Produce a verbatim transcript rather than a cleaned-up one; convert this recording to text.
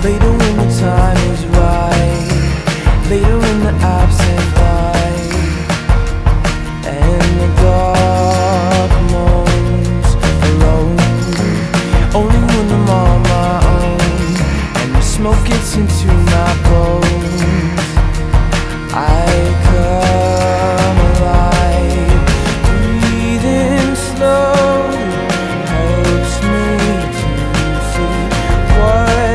Later when the time is right, later in the absent light, and the dark moans alone. Only when I'm on my own and the smoke gets into